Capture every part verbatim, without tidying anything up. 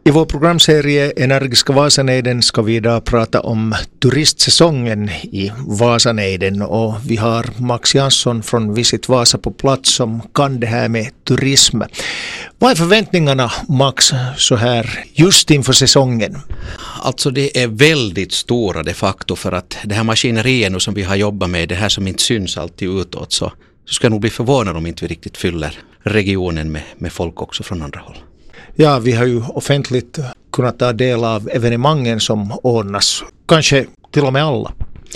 I vår programserie Energiska Vasanejden ska vi idag prata om turistsäsongen i Vasanejden, och vi har Max Jansson från Visit Vasa på plats som kan det här med turism. Vad är förväntningarna, Max, så här just inför säsongen? Alltså det är väldigt stora de facto, för att det här maskineriet som vi har jobbat med, det här som inte syns alltid utåt, så, så ska jag nog bli förvånad om inte vi riktigt fyller regionen med, med folk också från andra håll. Ja, vi har ju offentligt kunnat ta del av evenemangen som ordnas, kanske till och med alla.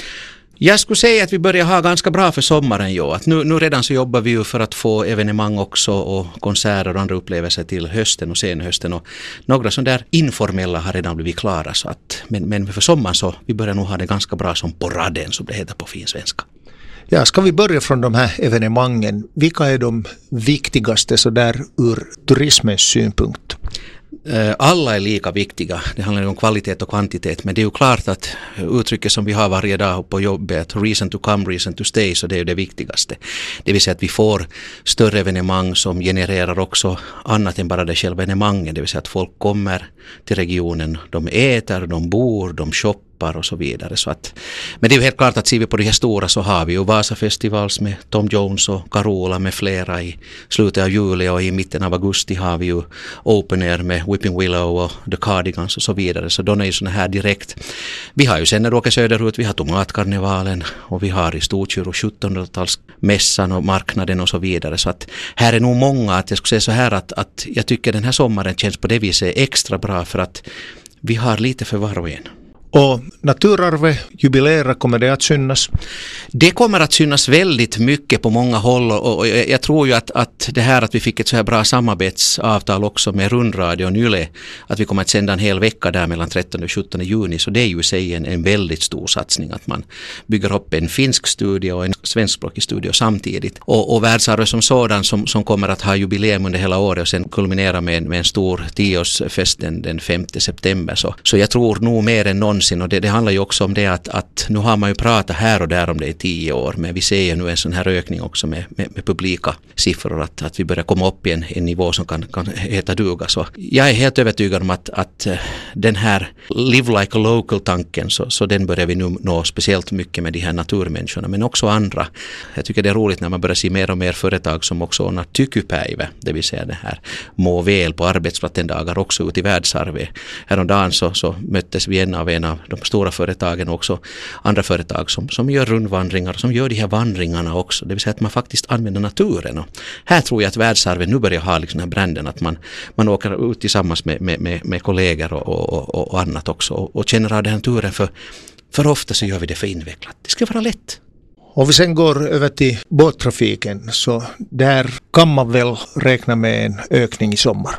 Jag skulle säga att vi börjar ha ganska bra för sommaren. Jo. Att nu, nu redan så jobbar vi ju för att få evenemang också och konserter och andra upplevelser till hösten och senhösten. Och några sådana där informella har redan blivit klara. Så att, men, men för sommaren så vi börjar nog ha det ganska bra som på raden, som det heter på fin svenska. Ja, ska vi börja från de här evenemangen? Vilka är de viktigaste så där ur turismens synpunkt? Alla är lika viktiga. Det handlar om kvalitet och kvantitet, men det är ju klart att uttrycket som vi har varje dag på jobbet, reason to come, reason to stay, så det är ju det viktigaste. Det vill säga att vi får större evenemang som genererar också annat än bara det själva evenemanget. Det vill säga att folk kommer till regionen, de äter, de bor, de shoppar och så vidare. Så att, men det är ju helt klart att ser vi på de här stora så har vi ju Vasa Festivals med Tom Jones och Carola med flera i slutet av juli, och i mitten av augusti har vi ju Open Air med Whipping Willow och The Cardigans och så vidare. Så de är ju såna här direkt. Vi har ju sen när du åker söderut, vi har Tomatkarnevalen och vi har i Storkyrko sjuttonhundratalsmässan och marknaden och så vidare. Så att här är nog många, att jag skulle säga så här att, att jag tycker den här sommaren känns på det viset extra bra, för att vi har lite för var och en. Och naturarvet, jubilera, kommer det att synas? Det kommer att synas väldigt mycket på många håll, och jag tror ju att, att det här att vi fick ett så här bra samarbetsavtal också med Rundradio och Yle, att vi kommer att sända en hel vecka där mellan trettonde och sjuttonde juni, så det är ju i sig en, en väldigt stor satsning att man bygger upp en finsk studio och en svenskspråkig studio samtidigt. Och, och världsarvet som sådan som, som kommer att ha jubileum under hela året och sen kulminera med, med en stor tioårsfest den, den femte september. Så, så jag tror nog mer än någon. Och det, det handlar ju också om det att, att nu har man ju pratat här och där om det i tio år, men vi ser ju nu en sån här ökning också med, med, med publika siffror, att, att vi börjar komma upp i en, en nivå som kan, kan heta duga. Så jag är helt övertygad om att, att den här live like a local-tanken, så, så den börjar vi nu nå speciellt mycket med de här naturmänniskorna, men också andra. Jag tycker det är roligt när man börjar se mer och mer företag som också ordnar tykypäivä, det vill säga det här må väl på arbetsplatsen dagar också ut i världsarvet. Häromdagen så, så möttes vi en av en av de stora företagen och också andra företag som, som gör rundvandringar, som gör de här vandringarna också. Det vill säga att man faktiskt använder naturen. Och här tror jag att världsarvet nu börjar ha liksom den här branden, att man, man åker ut tillsammans med, med, med, med kollegor och, och, och annat också och, och känner av den här naturen, för, för ofta så gör vi det för invecklat. Det ska vara lätt. Om vi sen går över till båttrafiken, så där kan man väl räkna med en ökning i sommar.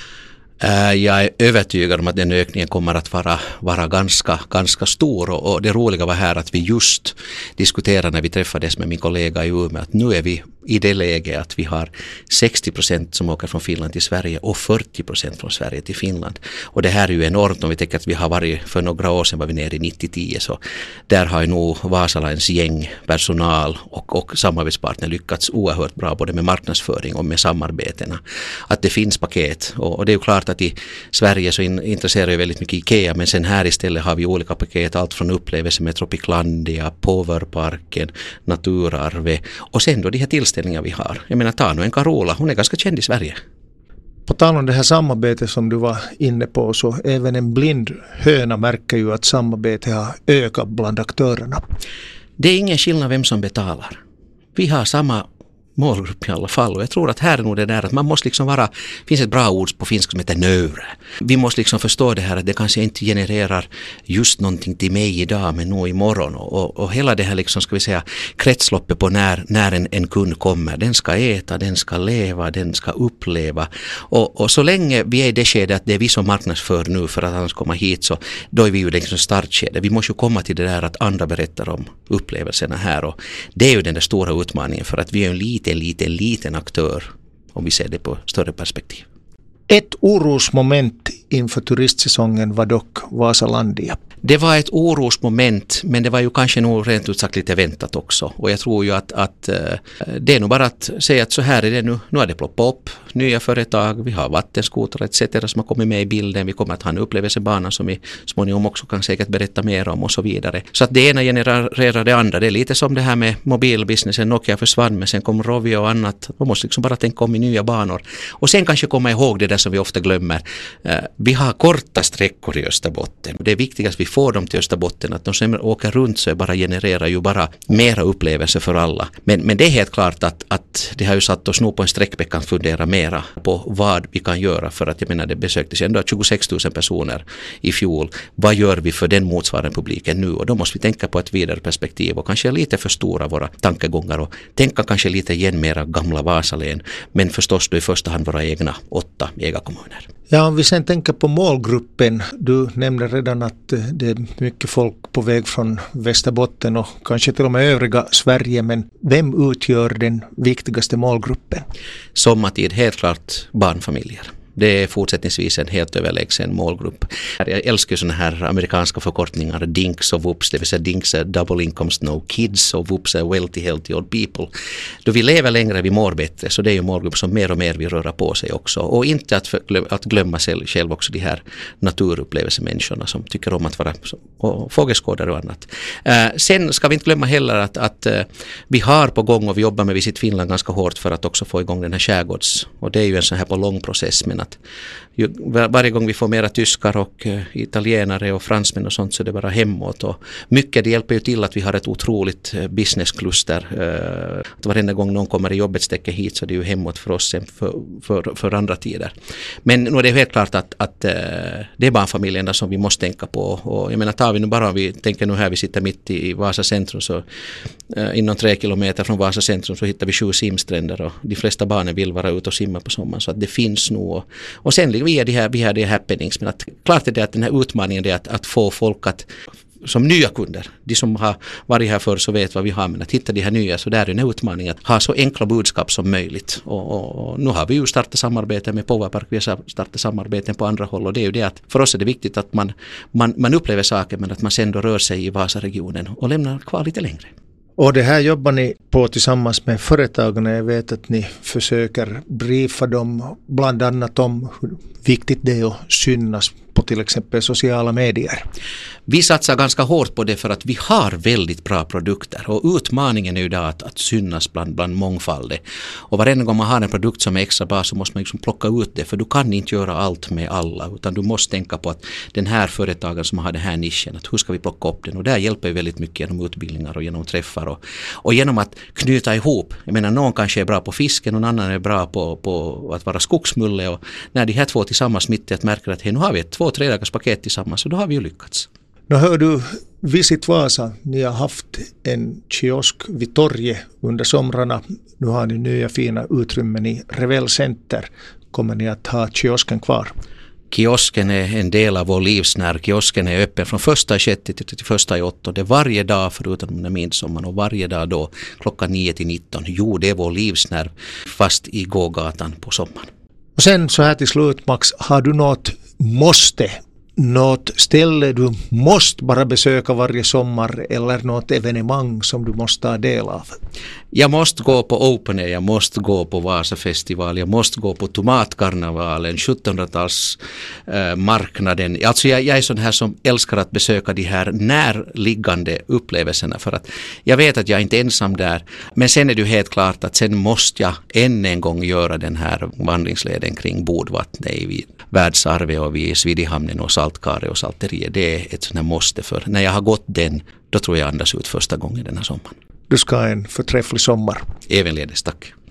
Jag är övertygad om att den ökningen kommer att vara, vara ganska, ganska stor, och, och det roliga var här att vi just diskuterade när vi träffades med min kollega i Umeå att nu är vi i det läget att vi har sextio procent som åker från Finland till Sverige och fyrtio procent från Sverige till Finland. Och det här är ju enormt om vi tänker att vi har varit, för några år sedan var vi nere i nittio tio, så där har ju nog Vasalines gäng, personal och, och samarbetspartner lyckats oerhört bra både med marknadsföring och med samarbetena. Att det finns paket, och, och det är ju klart att i Sverige så in, intresserar ju väldigt mycket IKEA, men sen här istället har vi olika paket, allt från upplevelser med Tropiclandia, Powerparken, Naturarve och sen då de här tillställningar vi har. Jag menar, ta nu en Carola, hon är ganska känd i Sverige. På tal om det här samarbetet som du var inne på, så även en blind höna märker ju att samarbetet har ökat bland aktörerna. Det är ingen skillnad vem som betalar. Vi har samma målgrupp i alla fall, och jag tror att här är nog det där att man måste liksom vara, finns ett bra ord på finska som heter nöre. Vi måste liksom förstå det här att det kanske inte genererar just någonting till mig idag men nog imorgon, och, och, och hela det här liksom, ska vi säga, kretsloppet på när, när en, en kund kommer, den ska äta, den ska leva, den ska uppleva, och, och så länge vi är i det skedet att det är vi som marknadsför nu för att han ska komma hit, så då är vi ju liksom startskede. Vi måste ju komma till det där att andra berättar om upplevelserna här, och det är ju den där stora utmaningen, för att vi är en liten, liten, liten aktör om vi ser det på större perspektiv. Ett orosmoment inför turistsäsongen var dock Vasalandia. Det var ett orosmoment, men det var ju kanske nog rent ut sagt lite väntat också. Och jag tror ju att, att det är nog bara att säga att så här är det nu. Nu har det ploppat upp nya företag, vi har vattenskotrar et cetera som har kommit med i bilden. Vi kommer att ha en upplevelsebana som vi småningom också kan säkert berätta mer om och så vidare. Så att det ena genererar det andra. Det är lite som det här med mobilbusinessen. Nokia försvann, men sen kom Rovio och annat. Man måste liksom bara tänka om i nya banor. Och sen kanske komma ihåg det där som vi ofta glömmer. Vi har korta sträckor i Österbotten. Det är viktigt att vi får dem till Österbotten, att de som åker runt så bara genererar ju bara mera upplevelser för alla. Men, men det är helt klart att, att det har ju satt oss nog på en sträckbäck att fundera mera på vad vi kan göra, för att jag menar det besöktes ändå tjugosex tusen personer i fjol. Vad gör vi för den motsvarande publiken nu? Och då måste vi tänka på ett vidare perspektiv och kanske lite förstora våra tankegångar och tänka kanske lite igen mera gamla Vasalän, men förstås då i första hand våra egna åtta ägarkommuner. Ja, om vi sen tänker på målgruppen, du nämnde redan att det är mycket folk på väg från Västerbotten och kanske till och med övriga Sverige, men vem utgör den viktigaste målgruppen? Sommartid, helt klart barnfamiljer. Det är fortsättningsvis en helt överlägsen målgrupp. Jag älskar sådana här amerikanska förkortningar, D I N K S och V U P S, det vill säga D I N K S är Double Income No Kids och V U P S är Wealthy Healthy Old People. Då vi lever längre, vi mår bättre, så det är ju en målgrupp som mer och mer vill röra på sig också. Och inte att, för, att glömma sig själv också de här naturupplevelsemänniskorna som tycker om att vara och fågelskådare och annat. Uh, sen ska vi inte glömma heller att, att uh, vi har på gång och vi jobbar med Visit Finland ganska hårt för att också få igång den här skärgårds. Och det är ju en sån här på lång process, men att ju, varje gång vi får mera tyskar och uh, italienare och fransmän och sånt, så det är bara hemåt. Och mycket det hjälper ju till att vi har ett otroligt uh, businesskluster. Uh, att varenda gång någon kommer i jobbets tecken hit, så det är ju hemåt för oss för, för, för andra tider. Men nu är det helt klart att, att uh, det är barnfamiljerna som vi måste tänka på. Och jag menar, tar vi nu bara, vi tänker nu här, vi sitter mitt i, i Vasa centrum, så uh, inom tre kilometer från Vasa centrum så hittar vi sju simstränder och de flesta barnen vill vara ute och simma på sommaren, så att det finns nog. Och, och sen vi är de här, vi har de här happenings, men att, klart är det att den här utmaningen är att, att få folk att som nya kunder, de som har varit här förr så vet vad vi har, men att hitta de här nya, så där är en utmaning att ha så enkla budskap som möjligt. Och, och, och nu har vi ju startat samarbete med Powerpark, vi har startat samarbeten på andra håll, och det är ju det att för oss är det viktigt att man, man, man upplever saker, men att man sen då rör sig i Vasaregionen och lämnar kvar lite längre. Och det här jobbar ni på tillsammans med företagen. Jag vet att ni försöker briefa dem bland annat om hur viktigt det är att synas på till exempel sociala medier. Vi satsar ganska hårt på det för att vi har väldigt bra produkter, och utmaningen är ju där att, att synas bland, bland mångfaldet. Och varenda gång man har en produkt som är extra bra, så måste man liksom plocka ut det, för du kan inte göra allt med alla, utan du måste tänka på att den här företagaren som har den här nischen, att hur ska vi plocka upp den? Och där hjälper vi väldigt mycket genom utbildningar och genom träffar och, och genom att knyta ihop. Jag menar, någon kanske är bra på fisken, någon annan är bra på, på att vara skogsmulle, och när de här två tillsammans mitt i att märka att hej, nu har vi ett två tre dagars paket tillsammans, så då har vi ju lyckats. Nu hör du Visit Vasa, ni har haft en kiosk vid torget under somrarna. Nu har ni nya fina utrymmen i Revell Center. Kommer ni att ha kiosken kvar? Kiosken är en del av vår livsnerv. Kiosken är öppen från första i sjätte till första i åttonde. Varje dag förutom den midsommar, och varje dag då klockan nio till nitton. Jo, det är vår livsnerv, fast i gågatan på sommaren. Och sen så här till slut, Max, har du något måste? Något ställe du måste bara besöka varje sommar, eller något evenemang som du måste ta del av? Jag måste gå på Open Air, jag måste gå på Vasafestival, jag måste gå på Tomatkarnevalen, sjuttonhundratals eh, marknaden. Alltså jag, jag är sån här som älskar att besöka de här närliggande upplevelserna, för att jag vet att jag är inte ensam där. Men sen är det ju helt klart att sen måste jag än en gång göra den här vandringsleden kring Bodvattnet vid Världsarve och vid Svidihamnen och Saltkare och Salteriet. Det är ett sån här måste, för när jag har gått den, då tror jag andas ut första gången den här sommaren. Du ska ha en förträfflig sommar. Ävenledes, tack.